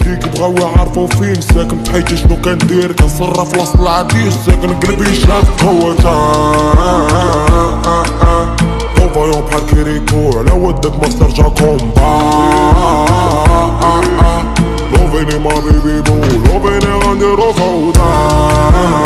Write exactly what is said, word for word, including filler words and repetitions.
فيك بغاو يعرفو فين ساكن بحياتي شنو كندير كنصرف في وسط العديش ساكن قلبي شاف قوتا فايون بحال كيريكو على ودك ما ترجع كومبا لوفيني ما بيبي بو لوفيني غنديرو فوضى